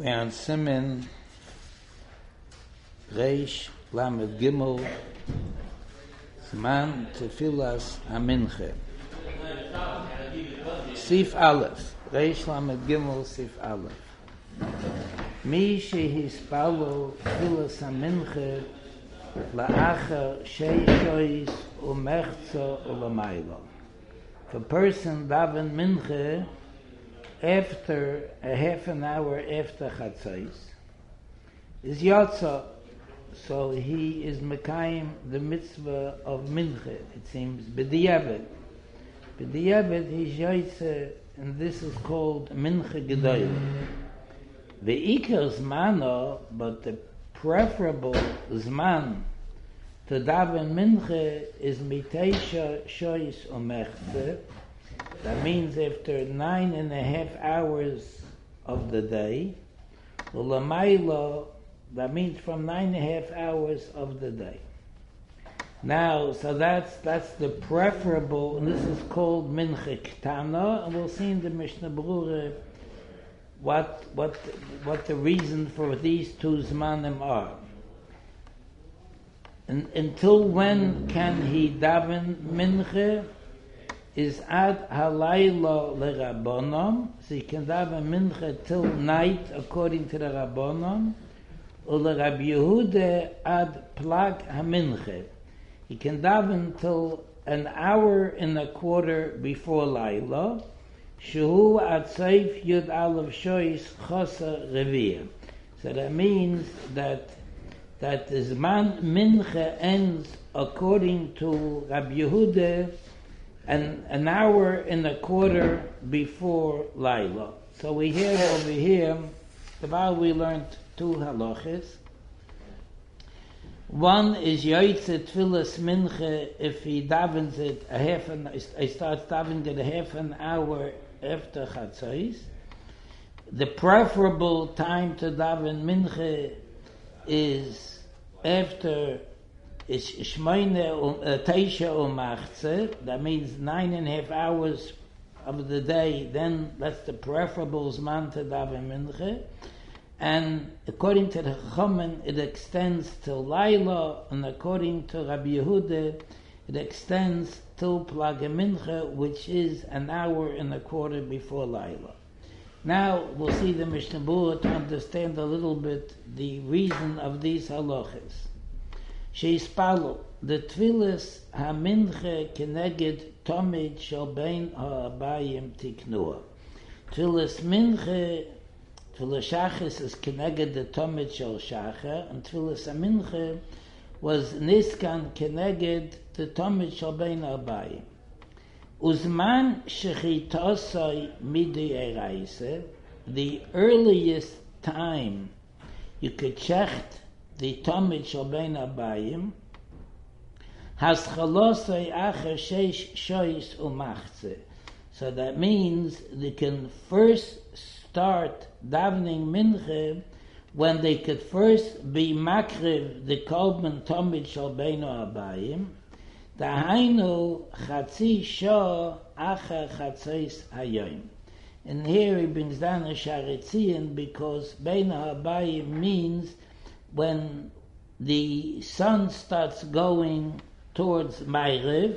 Während Simen Reish Lamed Gimel Zman Tefilas HaMinche Sif Aleph Reish Lamed Gimel Sif Aleph Mi shehispalo Tefilas HaMinche La'acher Sheishois Umechza Ulamaylo. If a person daven minche after a half an hour after Chatzos is Yotza, so he is Mekayim the mitzvah of minche. It seems B'diavad. B'diavad he's Yotza, and this is called minche gedoyle. The Iker Zmano, but the preferable Zman to daven minche is Miteisha Shois Umechze. That means after 9.5 hours of the day. Ulamaylo, that means from 9.5 hours of the day. Now, so that's the preferable, and this is called minche ktana, and we'll see in the Mishnah Berurah what the reason for these two zmanim are. And until when can he daven minche? Is ad halayla lerabbonon, so he can daven minche till night according to the rabbonon, or Rabbi Yehuda ad plag haminche. He can daven till an hour and a quarter before layla, shehu ad seif yud aleph shois chosa revir. So that means that the zman minche ends according to Rabbi Yehuda an hour and a quarter before Laila. So we hear over here, about we learned two halachas. One is Yoitze Tfilas Minche if he davens it he starts davening it a half an hour after Chatzos. The preferable time to daven Minche is after it's Shmoyne Teisha Umachze, that means 9.5 hours of the day, then that's the preferable Zman to daven Minche. And according to the Chachamim, it extends till Laila, and according to Rabbi Yehuda, it extends till Plag Minche, which is an hour and a quarter before Laila. Now we'll see the Mishnah Berurah to understand a little bit the reason of these halachas. Sheispalu, the tfilas haminche keneged tomid shel bein ha'abayim tiknua. Tfilas minche, tfilas shachis is keneged the tomid shel shacha, and tfilas haminche was niskan keneged the tomid shel bein ha'abayim. Uzman shechitosai midi eraise, the earliest time you could checht the Tomid Shel Bein Abayim has chalosei acher sheish shois umachze. So that means they can first start davening minche when they could first be makriv the kolben Tomid Shel Bein Abayim. Dahainu chatzi shah acher chatzos hayom. And here he brings down a sharetzion because Bein Abayim means when the sun starts going towards Ma'ariv,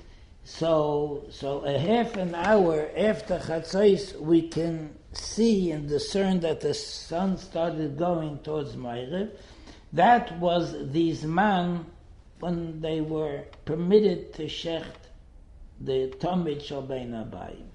so a half an hour after Chatzos we can see and discern that the sun started going towards Ma'ariv. That was the Zman when they were permitted to shecht the Tomid Shel Bein Abayim.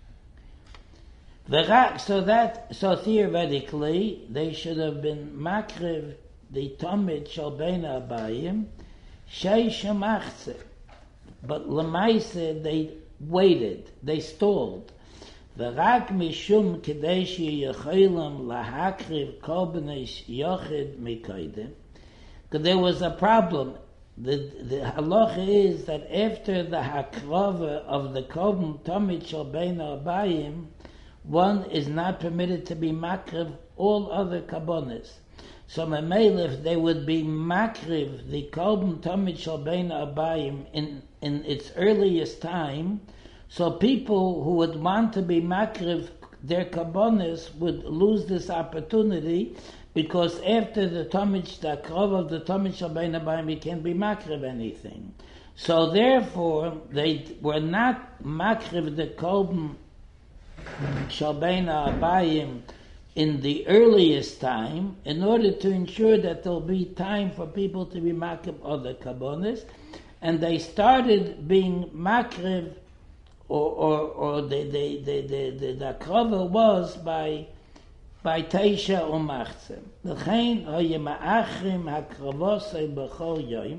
So theoretically they should have been makriv the Tomid Shel Bein Abayim sheish umachze, but lemaise they waited, they stalled. V'rak mishum kedei sheyecholim lahakriv kol bnei yochid mikodim, because there was a problem. The halacha is that after the hakrava of the kolben Tomid Shel Bein Abayim, one is not permitted to be makriv all other kabbonis. So if they would be makriv the kolben Tomid Shel Bein Abayim in its earliest time, so people who would want to be makriv their kabbonis would lose this opportunity, because after the Tomich, the Akrov of the Tomich Shalbein Abayim, he can't be makriv anything. So therefore, they were not makriv the Kolben Shalbein Abayim in the earliest time, in order to ensure that there'll be time for people to be makriv other kabbonis, and they started being makriv, or the akrova was by Teisha Umachze. L'chein hoye ma'achrim hakrovosei b'chol yoyim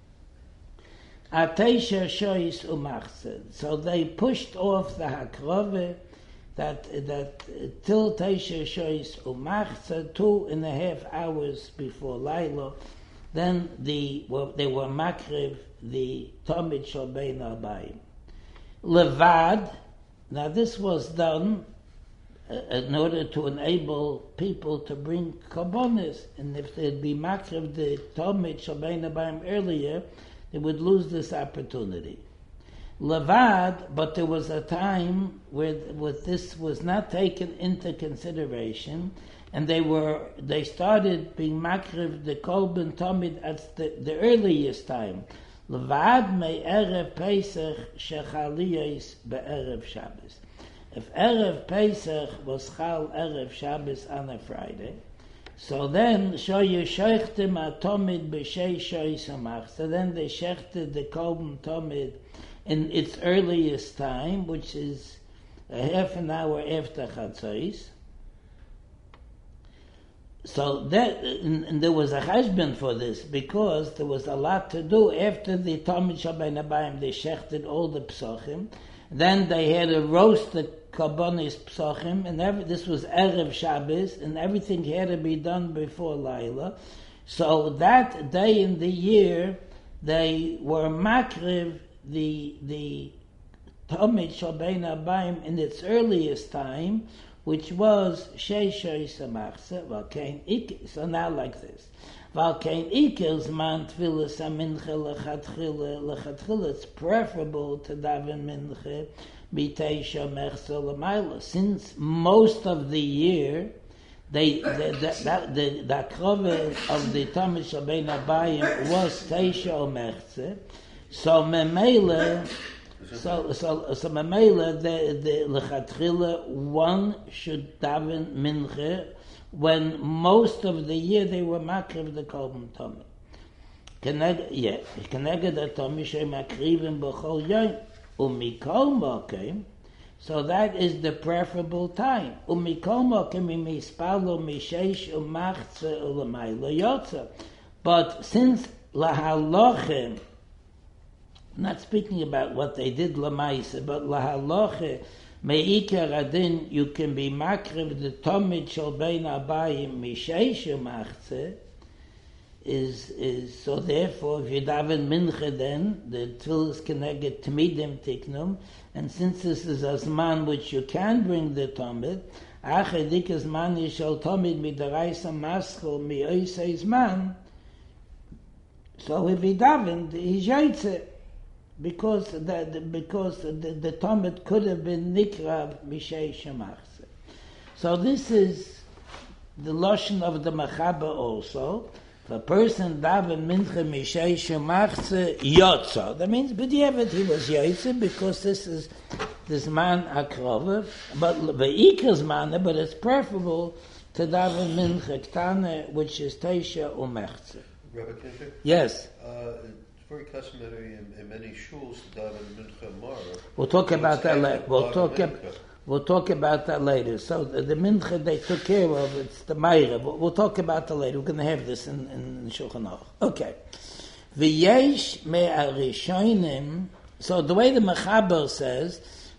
a Teisha shoyis Umachze. So they pushed off the hakrova that till Teisha shoyis Umachze, 2.5 hours before Laila. Then they were makriv the Tomid Shalbein Abayim. Levad, now this was done in order to enable people to bring kabbonis, and if they'd be makriv the Tomid Shalbein Abayim earlier, they would lose this opportunity. Levad, but there was a time where this was not taken into consideration, and they started being makriv the Kolben Tomid at the earliest time. Levad me erev Pesach shechaliyos be'erev Shabbos. If erev Pesach was chal erev Shabbos on a Friday, so then shoyu shechtim atomid b'shei shoy samach. So then they shechted the Kolben Tomid in its earliest time, which is a half an hour after Chatzos. So that, and there was a cheshbon for this, because there was a lot to do after the Tomid Shalbein Abayim. They shechted all the psochim, then they had to roast the karbonis psochim, and this was erev Shabbos, and everything had to be done before Laila. So that day in the year, they were makriv the Tomid Shalbein Abayim in its earliest time, which was Sheishoy Samachse, Valkein Ik. So now like this. Valkein Ikel's man Tfilas Aminche Lechatchila. It's preferable to daven Minche B'Teisha Mechse L'Mayla. Since most of the year, the akrova of the Tomid Shalbein Abayim was Teisha or Mechse. So Memele, So Mamela, the Lechatchila, one should daven minche when most of the year they were makriv the Kolben Tomid. Keneged the Tomid she makrivim b'chol yom umikol mokem. So that is the preferable time. Umikol mokem imispalo misheish umachze ulamayla yotza. But since lahalochem, not speaking about what they did lamaisa, but lahaloche meikar adin, you can be makriv the Tomid Shalbein Abayim misheish umachze. Is so therefore if you daven mincha, then the tefillas can get tmidim tiknum, and since this is a zman which you can bring the Tomid, achedik zman yishal Tomid midaraisa maschel mi'oisei zman. So if he davened, he's yaitze, because the Tomid could have been nikrav mishei shemachse. So this is the lashon of the Mechaber also. If a person daven mincha mishei shemachse yotza, that means b'diavad he was yaitze, because this is this man akrova, but ve'ikaz man, but it's preferable to daven mincha ktane, which is teisha umechze. Rabbi Kinter? Yes. It's very customary in many shuls to daven mincha mara. We'll talk about that later. We'll talk about that later. So the mincha they took care of, it's the Meira. We'll talk about that later. We're going to have this in Shulchan Aruch. Okay. V'yesh me'arishonim. So the way the Mechaber says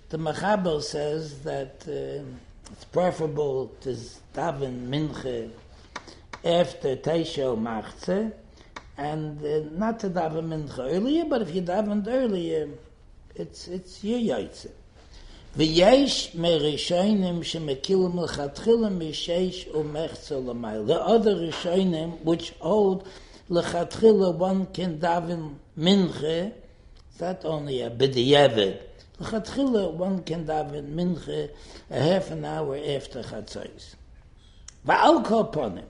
that it's preferable to daven mincha after Teisha Machze, and not to daven mincha earlier, but if you davened earlier, it's your yaitze. V'yesh me'rishonim shemekilim l'chatchila misheish u'mechza l'mayl. The other rishonim which hold l'chatchila one can daven mincha, it's not only a b'diavad, L'chatchila, one can daven mincha a half an hour after chatzos. Va'al kol ponim.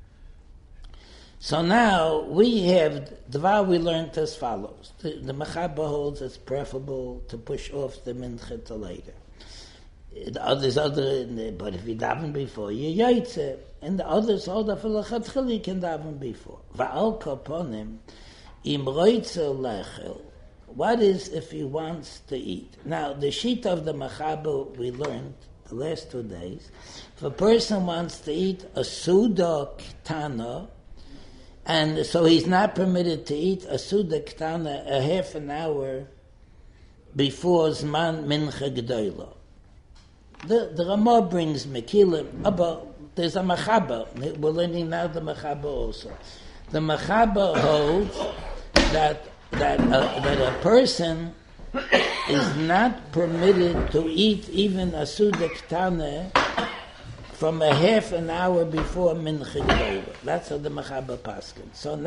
So now we have Dvar we learned as follows. The Mechaber holds it's preferable to push off the mincha to later. The others but if you daven before, you yaitze. And the others hold that for l'chatchila you can daven before. Va'al kol ponim im roitze lechel. What is if he wants to eat? Now the sheet of the Mechaber we learned the last 2 days. If a person wants to eat a suda ktana, and so he's not permitted to eat a suda ktana a half an hour before Zman Mincha G'dayla. The Ramah brings Mekilim, but there's a Mechaber. We're learning now the Mechaber also. The Mechaber holds that a person is not permitted to eat even a suda ktana from a half an hour before Mincha G'dayla. That's how the Mechaber paskin.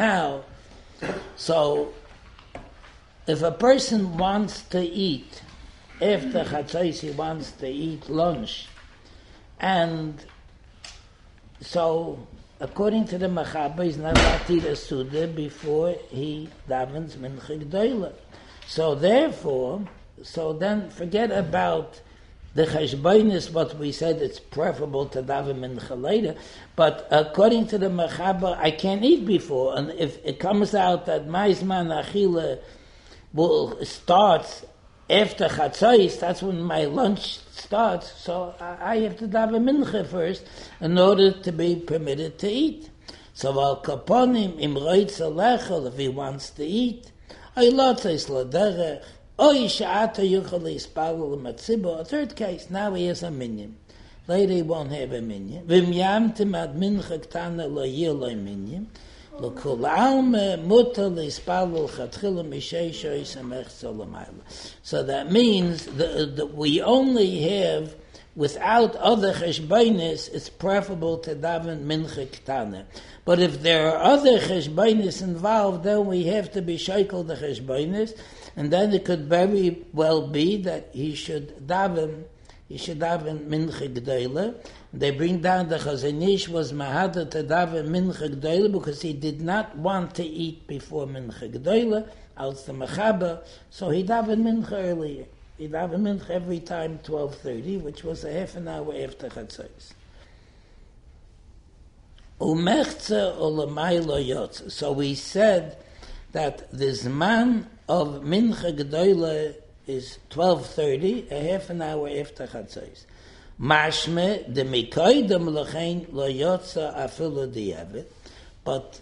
So if a person wants to eat after Chatzos, he wants to eat lunch, and so according to the Mechaber, he's not allowed to eat a suda before he davens Mincha G'dayla. So then forget about the cheshbonis, what we said, it's preferable to daven mincha later. But according to the Mechaber, I can't eat before. And if it comes out that my zman achila starts after chatzos, that's when my lunch starts. So I have to daven mincha first in order to be permitted to eat. So al kaponim im roitze lechel, if he wants to eat, ay lotzes laderech. A third case, now he has a minion. Later he won't have a minion. So that means that we only have, without other cheshbonis, it's preferable to daven mincha ktana. But if there are other cheshbonis involved, then we have to be sheikel the cheshbonis. And then it could very well be that he should daven mincha g'dayla. They bring down the Chazon Ish was mahada to daven mincha g'dayla because he did not want to eat before mincha g'dayla, out the Mechaber, so he daven mincha earlier. He daven mincha every time 12:30, which was a half an hour after Chatzos. Umechze olamaylo yotze. So we said that the Zman of Mincha G'dayla is 12:30, a half an hour after Chatzos. Mashme de mikoydem lechein lo yotza afilu di'evet. But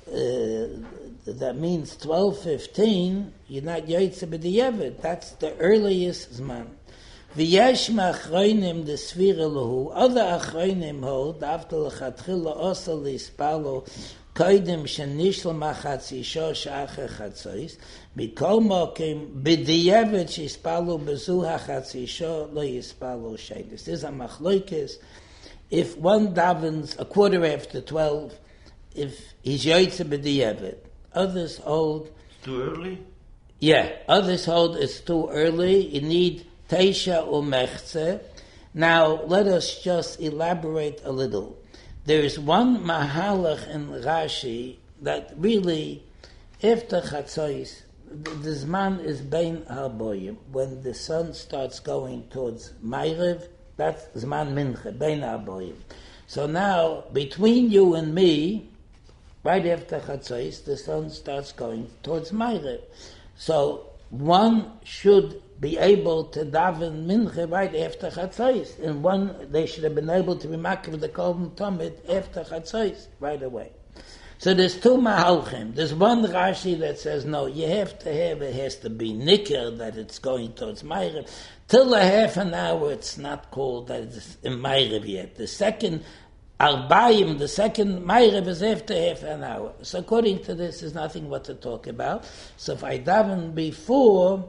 that means 12:15. You're not yotza b'di'evet. That's the earliest Zman. V'yesh ma'achroinim de svira lehu. Other achroinim hold after lechatchila osa lispalo koydem shenishla machatzi shosh acher chatzos. Mikol mokim b'di'evet shispalo bezu hachatzi shosh lo yispalo sheilis. This is a machloikis. If one davens a quarter after 12, if he's yotze b'di'evet. Others hold it's too early. Yeah, others hold it's too early. You need Teisha umechze. Now, let us just elaborate a little. There is one mahalach in Rashi that really, after Chatzos, the Zman is Bein Harboyim. When the sun starts going towards Ma'ariv, that's Zman Mincha, Bein Harboyim. So now, between you and me, right after Chatzos, the sun starts going towards Ma'ariv. So one should be able to daven mincha right after Chatzos, and one they should have been able to be makriv the Kolben Tomid after Chatzos right away. So there's two mahalchim. There's one Rashi that says no, you have to have it has to be nicker that it's going towards Ma'ariv. Till a half an hour, it's not called that it's in Ma'ariv yet. The second Arbayim, the second Ma'ariv is after half an hour. So according to this, there's nothing what to talk about. So if I daven before,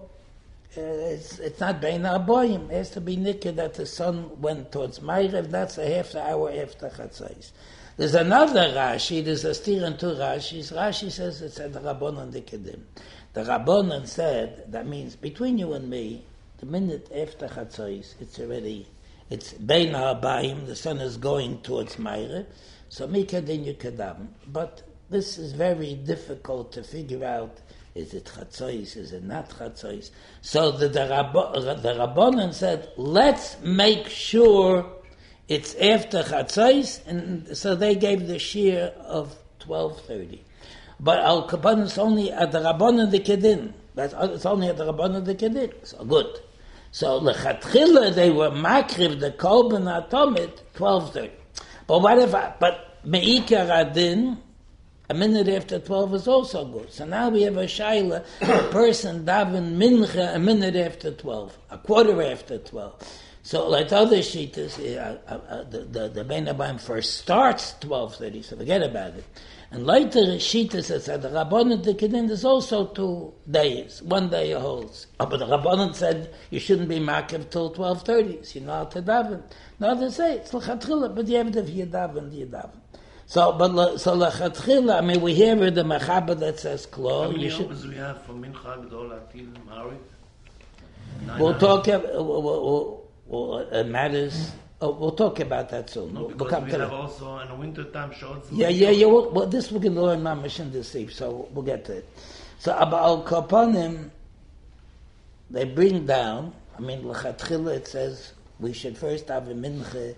it's not Bein Arboyim. It has to be nicker that the sun went towards Ma'ariv. That's a half hour after Chatzos. There's another Rashi. There's a steer in two Rashis. Rashi says it's at the Rabbanon Dikedim. The Rabbanon said that means between you and me, the minute after Chatzos, it's Bein HaBaim, the sun is going towards Meireh, so Mikadin you Kadaven. But this is very difficult to figure out. Is it Chatzos? Is it not Chatzos? So the Rabbanan said, let's make sure it's after Chatzos, and so they gave the shear of 12:30. But Al Kabbanan is only at the Rabbanan the Kedin. It's only at the Rabbanan the Kedin. So good. So lechatchila they were makriv the korban atomit 12:30. But meikar adin, a minute after 12 is also good. So now we have a shaila, a person daven mincha a minute after 12, a quarter after 12. So like other shittas, the Bein HaBaim first starts 12:30, so forget about it. And later shittas says that the Rabbanan the Kedin is also 2 days, 1 day holds. But the Rabbanan said you shouldn't be makiv till 12:30, so you're not to daven. Now they say it's l'chatchila, but you have to if you daven. So l'chatchila, I mean we hear the Mechaber that says klo. How many hours we have for Mincha Gdola till Ma'ariv? We'll talk. It matters. We'll talk about that soon. No, because we have also in the winter time shorts. Yeah. Well, this we're going to learn Mamash in this eve, so we'll get to it. So about Kapanim, they bring down. I mean, l'chatchila it says we should first have a mincha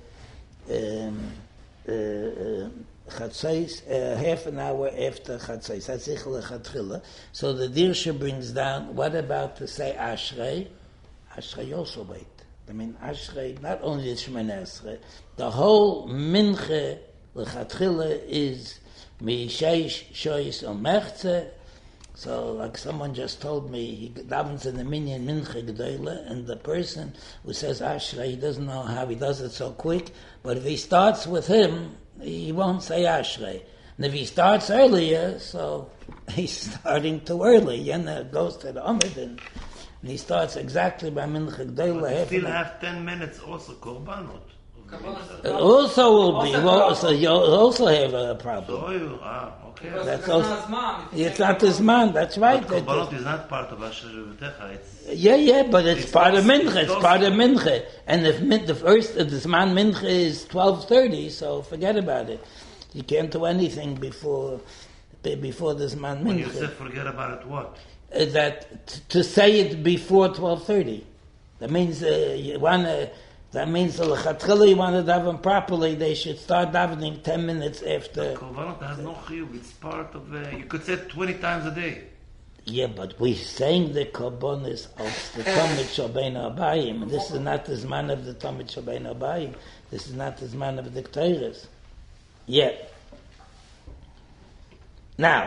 chatzos half an hour after chatzos. That's ich l'chatchila. So the Dirsha brings down. What about to say Ashrei? Ashrei also wait. I mean, Ashrei, not only the Shemoneh Esrei, the whole mincha l'chatchila is mi-sheish shoyis o-mechze. So, like someone just told me, he davens in the minyan mincha g'doyle, and the person who says Ashrei, he doesn't know how he does it so quick, but if he starts with him, he won't say Ashrei. And if he starts earlier, so he's starting too early, and it goes to the Amid, and he starts exactly by Mincha G'dayla. But you still have 10 minutes also, Korbanot. Also will be. Well, so you'll also have a problem. Okay. That's also, it's not this man, that's right. But Korbanot is not part of Asher V'techa. Yeah, but it's part of Mincha. It's part of Mincha. And if the first, this man Mincha is 12:30, so forget about it. You can't do anything before this man Mincha. When you say forget about it, what? That to say it before 12:30, that means that means the lechatchila you want to daven properly. They should start davening 10 minutes after. Korbanot has no chiyuv. It's part of. You could say it 20 times a day. Yeah, but we're saying the korbanos of the Talmid Shel Bein HaBaim. This is not the zman of the Talmid Shel Bein HaBaim. This is not the zman of the Ketores. Yeah. Now.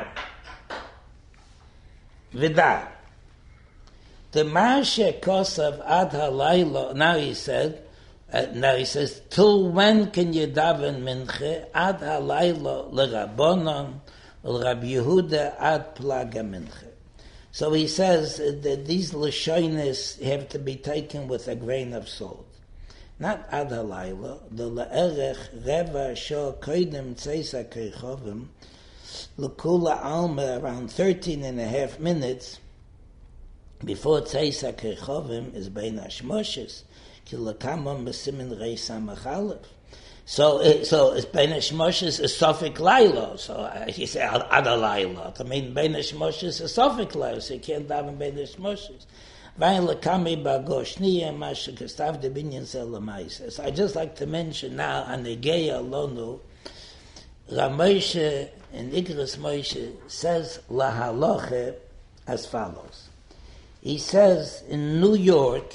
Vida. The Mashe Kosav Ad Halaylo. Now he says, till when can you daven minche? Ad Halaylo leRabbanon, Rabbi Yehuda ad Plaga minche. So he says that these lashonis have to be taken with a grain of salt. Not Ad Halaylo, the le'erech reva sho koidem tzeisa krechovim, L'kula Alma, around 13 and a half minutes before Tzeisa Krechovim is Bein Hashmoshes, Ki L'kama Mesimin Reis HaMachalef. So it's Bein Hashmoshes is Sofik Lailo. So you say Ada Lailo. I mean Bein Hashmoshes is Sofik Lailo. So you can't daven Bein Hashmoshes. Vayin L'kami Bagoshniya Masha Kestav de Binyan Selamais. So I just like to mention now Anegeya Lonu Ramoshe and Igros Moshe says lahaloche as follows. He says in New York,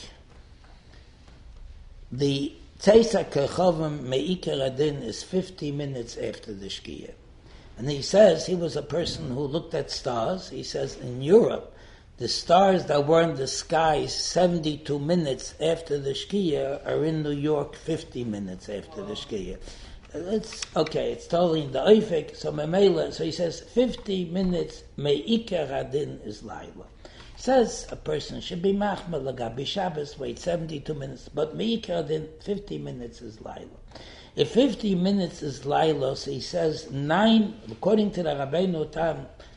the Tzeisa Kechovim Me'ikar Adin is 50 minutes after the Shkia. And he says he was a person who looked at stars. He says in Europe, the stars that were in the sky 72 minutes after the Shkia are in New York 50 minutes after the Shkia. It's okay, it's totally in the Oifik, so Memela, so he says 50 minutes Me'ikar Adin is Laila. He says a person should be Machmel Lagabi Shabbos, wait 72 minutes, but Me'ikar Adin, 50 minutes is Laila. If 50 minutes is Laila, so he says 9, according to the Rabbeinu Tam,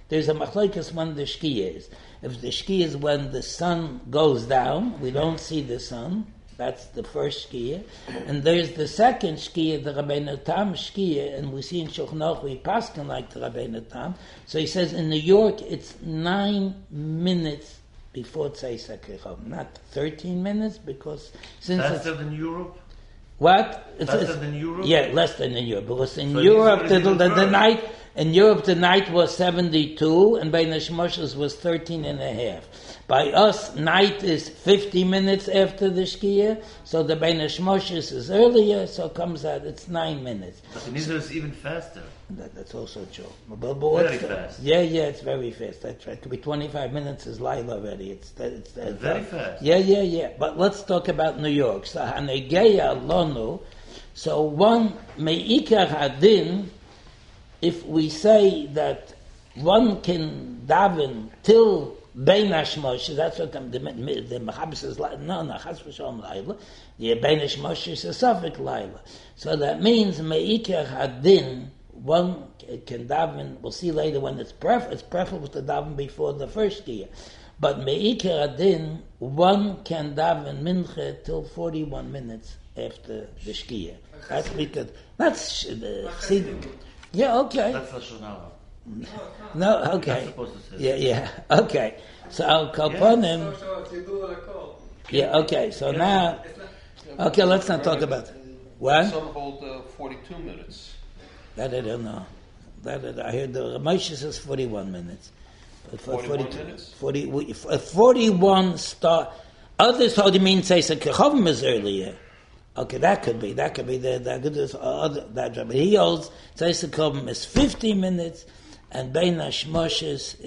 There's a machlokes when the shkia is. If the shkia is when the sun goes down, we don't see the sun. That's the first shkia. And there's the second shkia, the Rabbeinu Tam shkia, and we see in Shulchan Aruch we paskin like the Rabbeinu Tam. So he says in New York it's 9 minutes before Tzeis HaKechom, not 13 minutes, because since faster than Europe? What? Faster than Europe? Yeah, less than in Europe, because in So Europe the night in Europe the night was 72, and by Neshmoshes was 13 and a half. By us, night is 50 minutes after the Shkia, so the Bein Hashmoshes is earlier, so it comes out, it's 9 minutes. But in Israel it's even faster. That's also true. Very fast. Yeah, it's very fast. That's right. To be 25 minutes is Laila already. It's very fast. Yeah. But let's talk about New York. So, Hanegeya Lonu, so one Me'ikar Hadin, if we say that one can daven till Bein Hashmoshes, that's what the Machabes is like. No, Chas v'shalom Laila. The Bein Hashmoshes is Safek Laila. So that means Me'ikar Hadin, one can daven, we'll see later when it's preferable to daven before the first year. But Me'ikar Hadin, one can daven mincha till 41 minutes after the shkia. That's because, that's, yeah, okay. That's Lashon Hara. No, okay. That's supposed to say. Yeah, okay. So I'll call upon him. Yeah, okay, so now, okay, let's not talk about it. What? Some hold 42 minutes. That I don't know. I heard the Ramosha says 41 minutes. But 41 minutes? 41 start. Others told him say Kechavim is earlier. Okay, that could be the that job. But he holds Tzeis HaKechavim is 50 minutes, and Bein Hashmoshes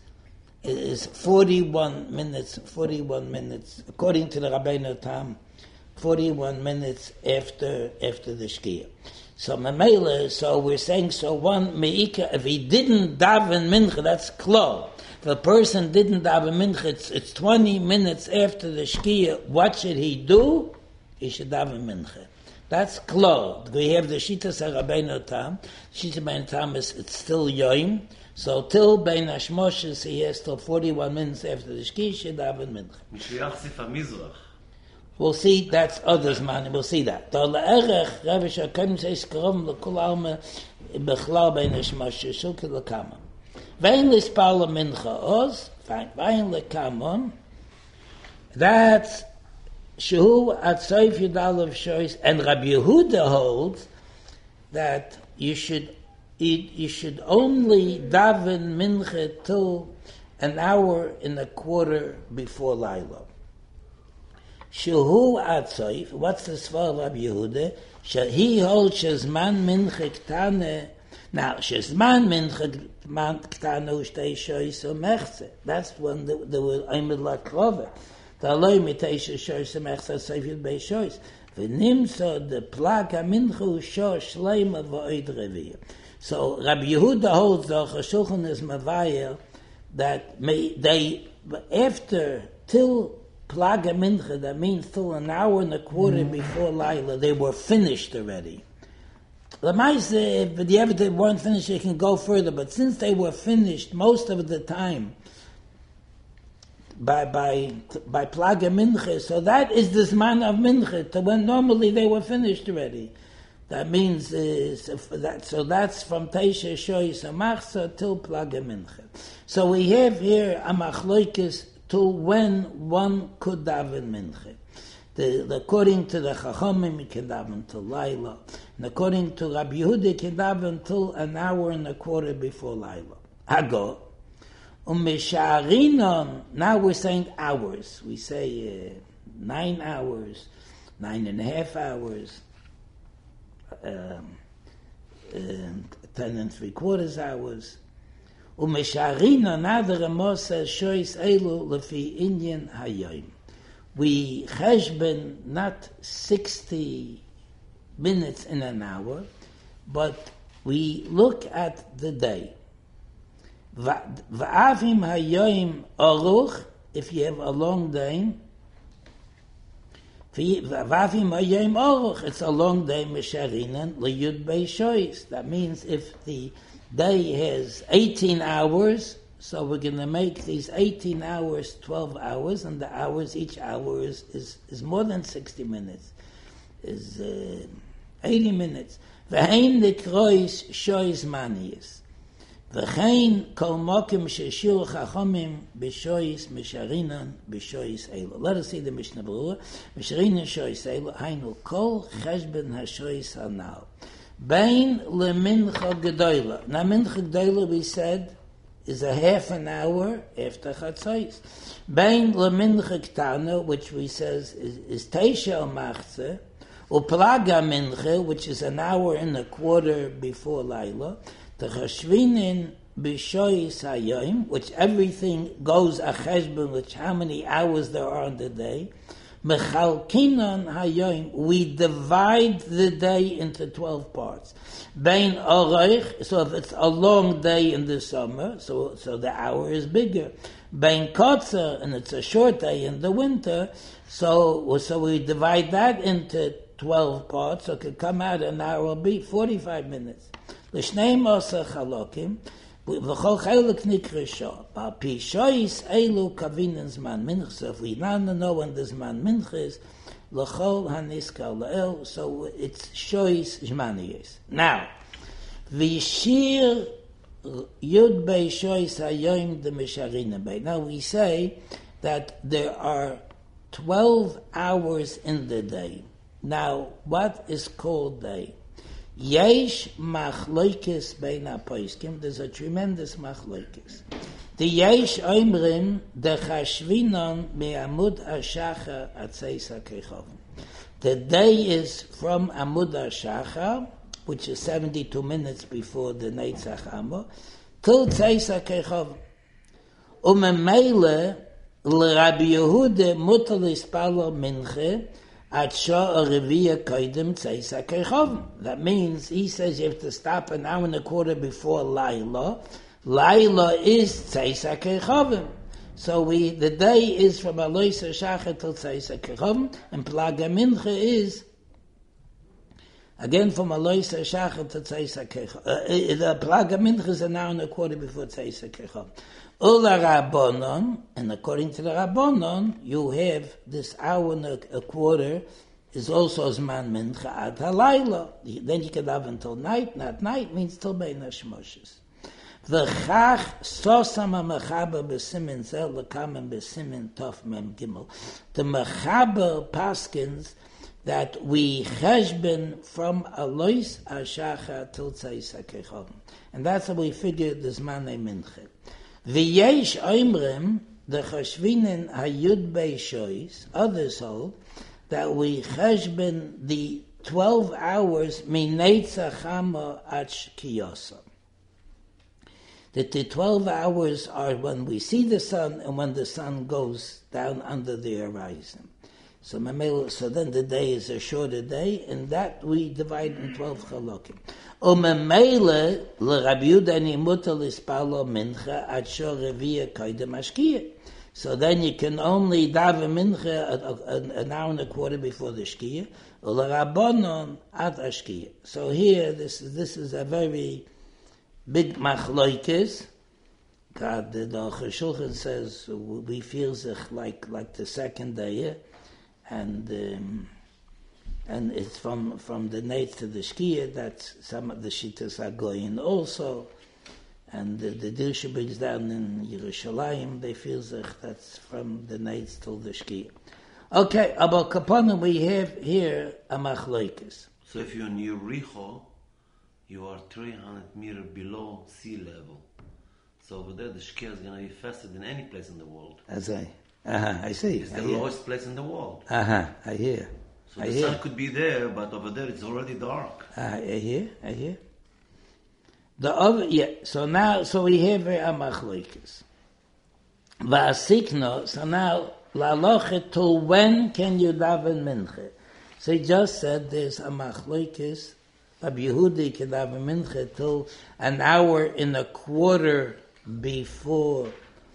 is 41 minutes. 41 minutes, according to the Rabbeinu Tam, 41 minutes after the Shkia. So Mamela, so we're saying, so one Me'ika, if he didn't daven mincha, that's klo. If a person didn't daven mincha, it's 20 minutes after the Shkia, what should he do? He should daven mincha. That's klo. We have the Shitas HaRabbeinu Tam. Shitas HaRabbeinu Tam is, it's still yoim. So till Bein Hashmoshes, he has till 41 minutes after the Shkia, he should daven mincha. Mishiach Sif HaMizrach. We'll see, that's others' man, we'll see that. Da le'erech, Rabbi Shakim says, Karom l'kul alma, b'chlal bein hashmoshes, shulke l'kama. Vein l'spala mincha oz, vein l'kamon, that's shehu atzoif yudal of shois, and Rabbi Yehuda holds that you should only daven mincha till an hour and a quarter before Laila. Shehu atzoif, what's the svar of Rabbi Yehuda? He holds shezman mincha ktane. Now, shezman mincha ktane ushtei shoyis umechze. That's when there were Omer Lakrova. The Aloi mitei shoyis umechze atzoif yud bei shoyis. V'nimso the plag ha-mincha usho shleima v'oid reviyah. So Rabbi Yehuda holds the Chashulchan is mavayel that they after till Plaga Mincha, that means till an hour and a quarter before Laila, they were finished already. Lamaise, but if they weren't finished, they can go further. But since they were finished most of the time by Plaga Mincha, so that is the Zman of Mincha, to when normally they were finished already. That means so that's from Teisha Shoyis Amachsa till Plaga Mincha. So we have here a machloikis to when one could daven mincha. According to the Chachamim, you can daven till Laila. And according to Rabbi Yehuda, you can daven till an hour and a quarter before Laila. Hago. Umesharinon, now we're saying hours. We say 9 hours, 9.5 hours, 10 3/4 hours. Umesharina nadar Moshe shois elu lefi Indian hayoim. We cheshben not 60 minutes in an hour, but we look at the day. Va'avim hayoim aruch, if you have a long day. Va'avim hayoim aruch, it's a long day. Mesharinan leyud bei shois. That means if the day has 18 hours, so we're going to make these 18 hours 12 hours, and the hours, each hour is more than 60 minutes, is 80 minutes. V'heim nikrois shois manius. V'chein kol mokim sheshil chachomim b'shois misharinan b'shois elu. Let us see the Mishnah Berurah. Misharinan shois elu, hainu kol cheshben ha-shois hanal. Bein lemincha gedoyla. Now mincha gedoyla, we said, is a half an hour after chatzos. Bein lemincha ktana, which we says is teisha al machzeh, uplaga mincha, which is an hour and a quarter before Laila, the chashvinin b'shois hayom, which everything goes a cheshbon, which how many hours there are in the day. Mechalkinon hayom, we divide the day into 12 parts. Bein oroich, so if it's a long day in the summer, so the hour is bigger. Bein kotzer, and it's a short day in the winter, so we divide that into 12 parts, so it could come out an hour will be 45 minutes. L'shnei mosa chalokim, v'chol chelek nikra shah. Pi shois elu kavinen zman mincha. So if we now know when the zman mincha is, l'chol haniskal la'el, so it's shois zmaniyes. Now, v'shir yud bei shois hayoim de misharina bei. Now we say that there are 12 hours in the day. Now, what is called day? Yesh machloikis bein ha-poskim. There's a tremendous machloikis. The yesh oimrim de chashvinon me'amud ha-shachar at Tzeis HaKechavim. The day is from Amud ha-shachar, which is 72 minutes before the Neitzach Amo, till Tzeis HaKechavim. Umemele l'Rabbi Yehuda mutar lispalo minche at Shah Reviyah Kodim Tzeis HaKechavim. That means he says you have to stop an hour and a quarter before Laila. Laila is Tzeis HaKechavim. So the day is from Alois HaShachar till Tzeis HaKechavim, and Plaga Mincha is again from Alois HaShachar to Tzeis HaKechavim. The Plaga Mincha is an hour and a quarter before Tzeis HaKechavim. Ula Rabbanon, and according to the Rabbanon, you have this hour and a quarter is also Zman Mincha ad halayla. Then you can have until night. Not night means till Bein HaShmoshes. V'chach sosam ha-mechaber b'simin zel l'kamen b'simin tof mem gimel. The mechaber paskins that we cheshben from Alois HaShachar till Tzeis HaKechavim. And that's how we figured the Zmanei Mincha. V'yesh oimrim, the chashvinin hayud beishois, others hold, that we cheshben the 12 hours mineitzach hama at shkiyosa. That the 12 hours are when we see the sun and when the sun goes down under the horizon. So then the day is a shorter day, and that we divide in 12 chalokim. Umemele l'Rabbi Yehuda nimutar lispalo mincha at Shah Reviyah Kodim Hashkiyah. So then you can only daven mincha an hour and a quarter before the shkiyah, or l'Rabbanon at Hashkiyah. So here, this is a very big machloikis. God, the Aruch Shulchan says we feel like the second day, and it's from the Neitz to the Shkiyah. That's some of the Shittas are going also, and the Dirsha brings down in Yerushalayim. They feel that's from the Neitz till the Shkiyah. Okay, about Kapanim we have here a machloikis. So if you're in Yericho, you are 300 meters below sea level. So over there, the Shkiyah is going to be faster than any place in the world. I see. It's the lowest place in the world. I hear. So the sun could be there, but over there it's already dark. I hear. So we have a machloikis. Va'asikno, so now, la'alochet, till when can you daven mincha? So he just said there's a machloikis. Rabbi Yehuda can daven mincha till an hour and a quarter before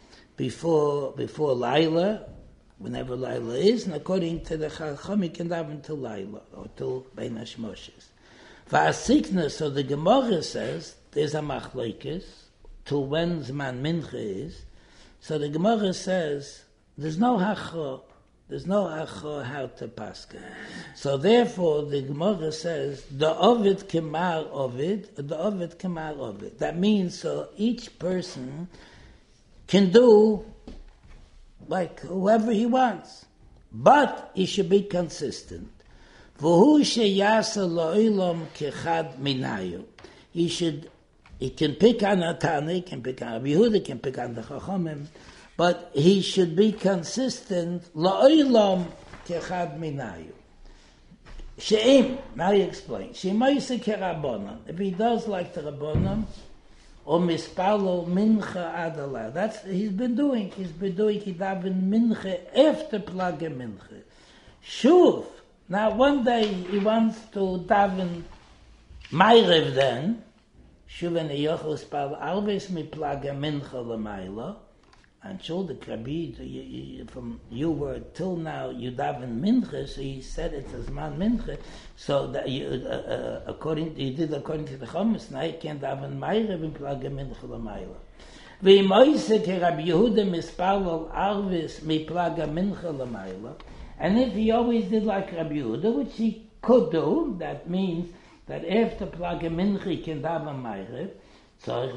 Laila, whenever Laila is, and according to the Chacham, he can daven till Laila, or till Bein HaShmoshes. Va'asikna, so the Gemara says, there's a machlokes to when Zman Mincha is. So the Gemara says there's no hacha how to paska. So therefore the Gemara says the ovid kemar ovid. That means so each person can do like whoever he wants, but he should be consistent. V'hu sheyasa lo'ilom kechad minayu. He can pick on a Tana, he can pick on Rabbi Yehuda, he can pick on the Chachamim, but he should be consistent. Lo'ilom kechad minayu. She'im, now you explain. She'mayse kerabonam. If he does like the Rabonam, or mispalo mincha adala. That's he's been doing kidaven mincha after plage mincha. Shuv. Now one day he wants to daven ma'ariv then. Shuv and yochel spal always mi plage mincha l'mayla. And so the Rabbi, from you were till now you daven mincha, so he said it's as man mincha. So that you, according to the Chamas, now you can't daven ma'ariv and plage mincha l'mayla. V'imoise ke Rabbi Yehuda mispalol alvis mi plage mincha l'mayla. And if he always did like Rabbi Yehuda, which he could do, that means that after plage mincha he can daven ma'ariv. So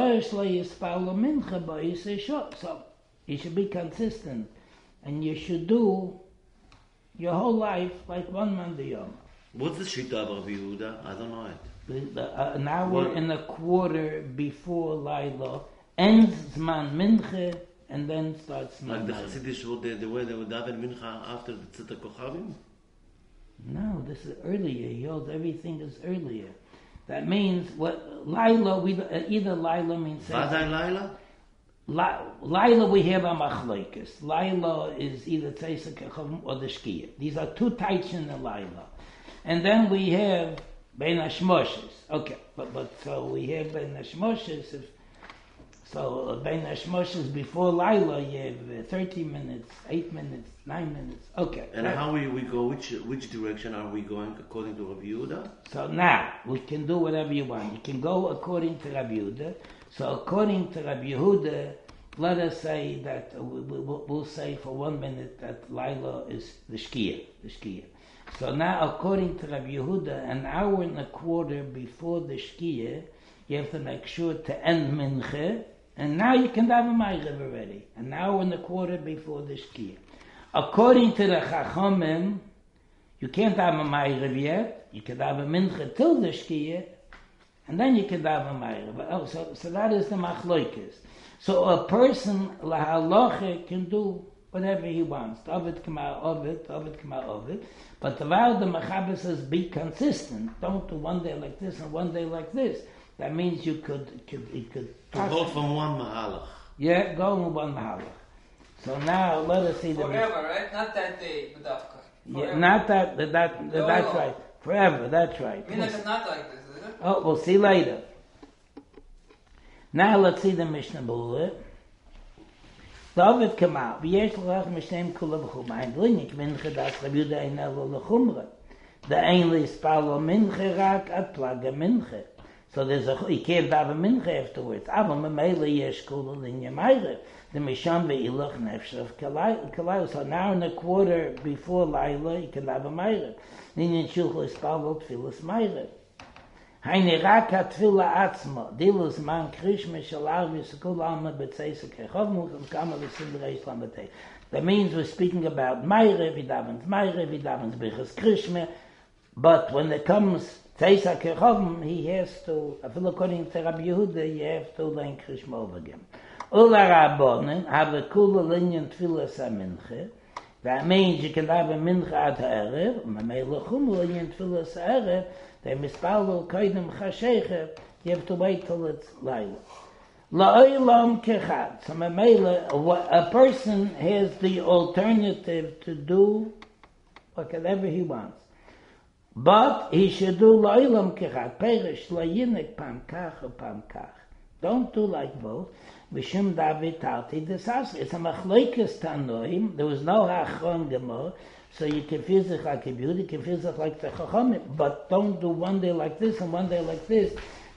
you should be consistent, and you should do your whole life like one man the yom. What's the shita of Rabbi Yehuda? I don't know it. An hour and a quarter before Laila ends Zman Mincha, and then starts Zman. Like the Hasidish, the way they would daven Mincha after the Tzita Kochavim? No, this is earlier. He holds everything is earlier. That means what Laila, either Laila means... Vaday Laila? Laila we have a machlokes. Laila is either Tzeisa Kechavim or the Shkia. These are two types in the Laila. And then we have Bein Hashmoshes. Okay, but so we have Bein Hashmoshes. So Bein Hashmoshes before Laila you have 30 minutes, 8 minutes, 9 minutes. Okay. And how will we go? Which direction are we going according to Rabbi Yehuda? So now we can do whatever you want. You can go according to Rabbi Yehuda. So according to Rabbi Yehuda, let us say that we'll say for 1 minute that Laila is the Shkia. So now according to Rabbi Yehuda, an hour and a quarter before the Shkia, you have to make sure to end Mincha, and now you can daven ma'ariv already. An hour and a quarter before the Shkia. According to the Chachamim, you can't daven ma'ariv yet. You can daven Mincha till the Shkia, and then you can daven ma'ariv. So that is the machlokes. So a person lahalacha can do whatever he wants. Ovid kama ovid. But the vow the Mechaber says be consistent. Don't do one day like this and one day like this. That means you could to go from one mahalach. Yeah, go in one mahalach. So now let us see forever, right? Not that day, but yeah, not that's right. Forever, that's right. I mean, it's not like this, is it? Oh, we'll see later. Now let's see the Mishnah Berurah. David Kamal, v'yesh l'rach mishneim kula v'chum linik mincha das Rabbi Yehuda ein elo l'chumra. The ein lispalo mincha rak at plaga mincha. So there's you can't daven mincha afterwards. Ava memela yesh kula linya ma'ariv. The misham ve'ilach nefesh of kalayl. So now in a quarter before Laila, you can daven ma'ariv. Linyan shulch lispalo tfilas ma'ariv. Hayne rak atfila atzma. Dilus man krishme shalav yisakul alma b'tzeisa kechov mucham kama v'sim b'reish lamatei. That means we're speaking about ma'ariv, he davens b'chas krishme. But when it comes Tzeisa Kechovim, he has to, according to Rabbi Yehuda, you have to learn Krishma over again. Ula Rabbonin, have a kula linyan tfilas ha-minche. That means you can have a mincha ad ha'erev, u'mamei linyan tfilas ha'erev, they mispalul koidem chashecher, you have to wait till it's Laila. La'olam kechad. So a person has the alternative to do whatever he wants. But he should do lo'ilam kechat, perish lo'inek pam kach or pam kach. Don't do like both. V'shum David Tarti desas. It's a machlokes tanoim. There was no hachron gemor, so you confuse it like a beauty, confuse it like the chachamim. But don't do one day like this and one day like this.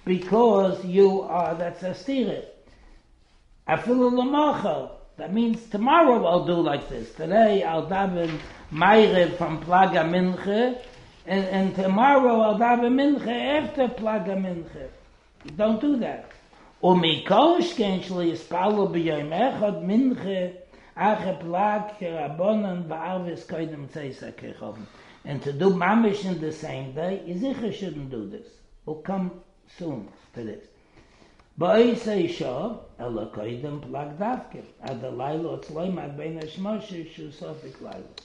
because that's a stira. Afilu l'mochel. That means tomorrow I'll do like this. Today I'll daven Ma'ariv from Plaga Mincha, and tomorrow I'll daven Mincha after Plaga Mincha. Don't do that. Umikol shkenshli yispalo b'yom echad Mincha ache Plag kerabonan ba'arvis koidem tzeisa kechom. And to do mamish in the same day, Yizicha shouldn't do this. We'll come soon to this. Ba'isei shov, ela koidem Plag davke. Ad alaylo tzloim ad bein hashmoshe shu sofik laylo.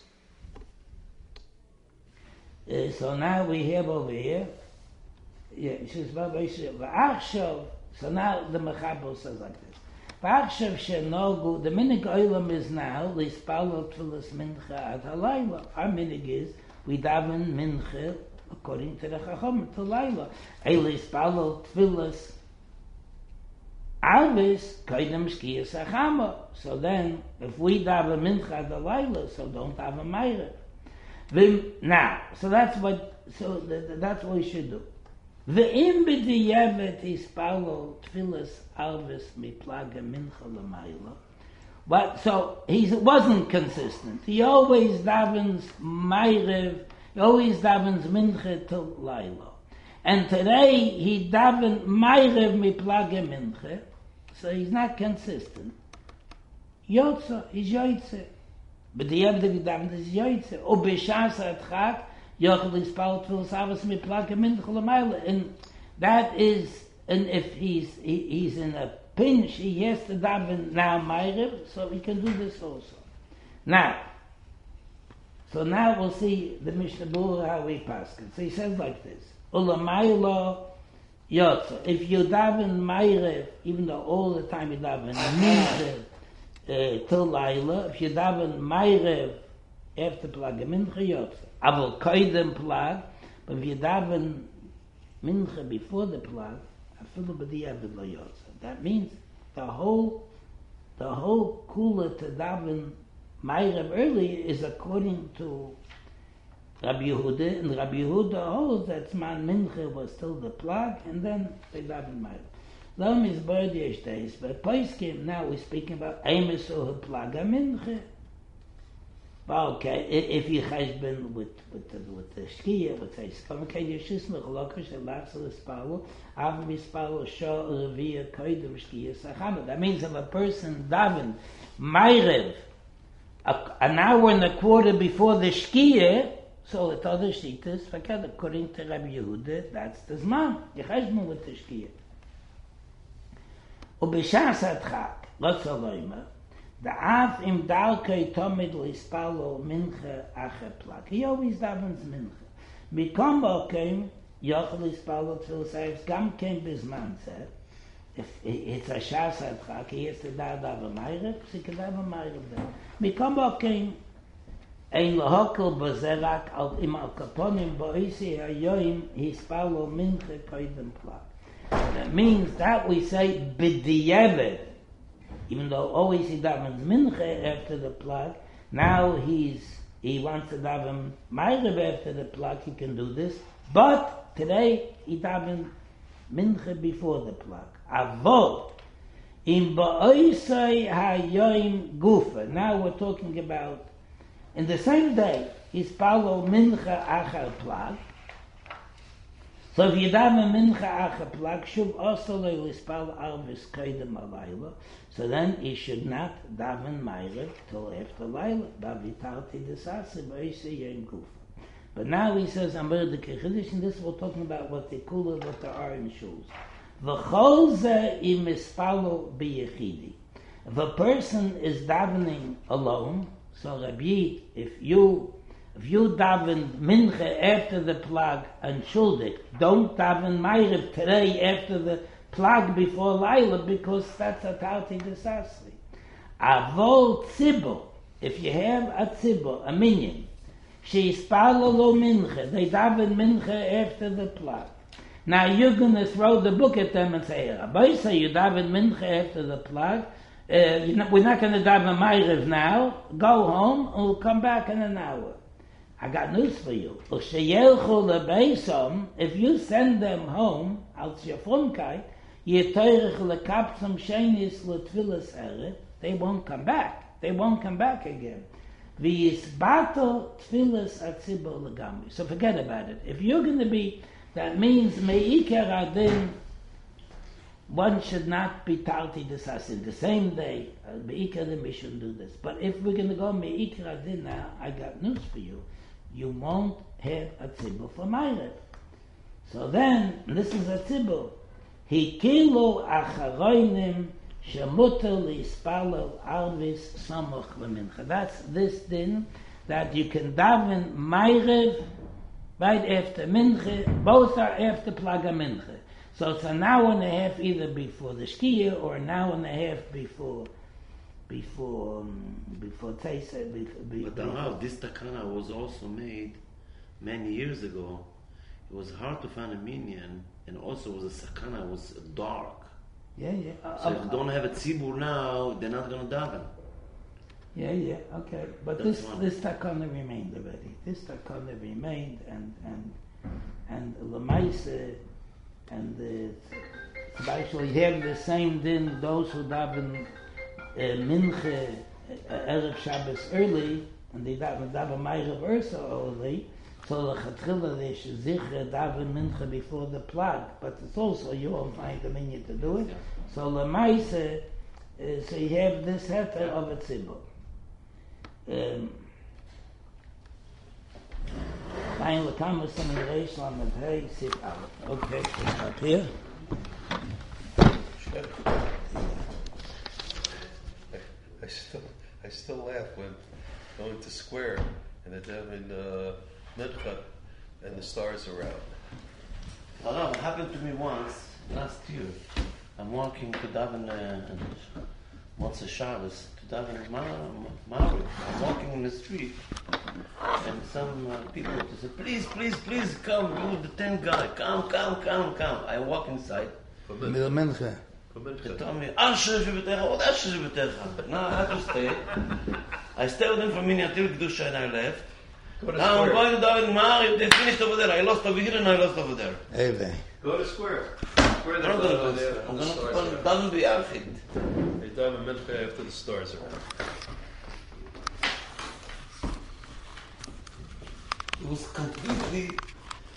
So now we have over here, so now the Mechabel says like this. The minig oilam is now, lispalo tfilas mincha ad halayla. Our minig is, we daven mincha according to the Chacham to layla. Lispalo tfilas alvis koidem shkiyas achama. So then, if we daven mincha ad halayla, so don't daven Ma'ariv. Now, so that's what we should do. Ve'im b'diyevet ispalo tfilas alvis miplaga mincha l'mayla. But so he wasn't consistent. He always davens Ma'ariv. He always davens mincha till layla. And today he daven Ma'ariv miplaga mincha. So he's not consistent. Yotza, he's yotze. But the end of the daven is yoytze. O b'shas atchak yochel ispal tfilas avos miplaga mincha l'mayla. And that is, and if he's in a pinch, he has to daven now Ma'ariv, so he can do this also. Now we'll see the Mishnah Berurah how we pass it. So he says like this: Ulamayla yotza. If you daven Ma'ariv, even though all the time you daven mincha till Laila, if you daven Ma'ariv after Plag Mincha Yotze, Aval Koidem Plag, but if you daven Mincha before the Plag, Afilu B'diavad Lo Yotze. That means the whole kula to daven Ma'ariv early is according to Rabbi Yehuda, and Rabbi Yehuda holds that Zman Mincha was still the Plag, and then they daven Ma'ariv. Lam is body days, but Paiskim now we're speaking about Amos or Plaga Mincha. But okay, if you has been with the Shkia, with say, okay, you should look lokish and laughs of the spalo, Avmi spalo show revia koidem Shkia Sachama. That means if a person daven Ma'ariv an hour and a quarter before the Shkia, so the other Shitas, according to Rabbi Yehuda, that's the Zman. You has been with the Shkia. ובשעס הדחק, לא צלוימה, דאף אם דלקי תומד להספלו מנחה אחר פלג. He always davens מנחה. מקום בוקם, יוכל להספלו תפילסייס, גם כן בזמן זה. If it's a שעס הדחק, he has to daven Ma'ariv, so he can daven Ma'ariv there. מקום בוקם, אין להוקל בזה רק עם הקפונים, באיסי היום, הספלו מנחה קודם פלג. That means that we say b'diyevet, even though always he davens mincha after the Plag. Now he wants to daven Ma'ariv after the Plag. He can do this, but today he daven mincha before the Plag. Avod im ba'oisai hayoim gufa. Now we're talking about in the same day he's palo mincha achar Plag. So if you daven mincha achar Plag, shuv also le'lispal arvis koidem alayla. So then he should not daven Ma'ariv till after Layla. Bavitarti desase b'oisei yom gufa. But now he says, Amar de Kechidish, and this we're talking about what they call it, what there are in shuls. V'chol ze im ispalo b'yechidi. If a person is davening alone, so Rabbi, if you daven mincha after the Plag and shuldik, don't daven Ma'ariv today after the Plag before Layla, because that's a tauti desasri. Avol tzibur, if you have a tzibur, a minyan, she ispalo lo mincha, they daven mincha after the Plag. Now you're going to throw the book at them and say, Rabbi, say you daven mincha after the Plag, we're not going to daven Ma'ariv now, go home and we'll come back in an hour. I got news for you. If you send them home, als your Frumkeit, they won't come back. They won't come back again. So forget about it. If you're going to be, that means me'ikar adin, one should not be talti desasin the same day. Me'ikar adin, we shouldn't do this. But if we're going to go me'ikar adin now, I got news for you. You won't have a tzibur for Ma'ariv. So then, this is a tzibur. Hikilu acharoinim shemuter lispalel arvis samoch lemincha. That's this din that you can daven Ma'ariv right after mincha. Both are after plaga mincha. So it's an hour and a half either before the shkia or an hour and a half before Teisa. But this takana was also made many years ago. It was hard to find a minyan, and also was a sakana, was dark. Yeah. So if you don't have a tzibur now, they're not going to daven. Yeah, okay. But That's this takana remained already. This takana remained, and Lamaisa, and actually have the same din, those who daven mincha erev Shabbos early, and they daven Ma'ariv also early. So the chatchila they should zichre daven mincha before the plug, but it's also you won't find a minyan to do it. Yeah. So lemaisa, so you have this heter of a tzibur. Ein lekama some reish lamed hey sit out. Okay, up here. I still laugh when going to square and they're having mincha and the stars are out. It happened to me once last year. I'm walking to daven once a Shabbos to daven Ma'ariv. I'm walking in the street, and some people say, "Please, come, you the 10th guy, come." I walk inside. Mincha. They told me, "Asher shebetecha, what Asher shebetecha?" No, I had to stay. I stayed with them for a minute until Kedusha, and I left. Now I'm going to daven Ma'ariv. They finished over there. I lost over here and I lost over there. Eve. Go to square. Square I'm going to daven b'yachid. They daven mincha after the stars are out. It was completely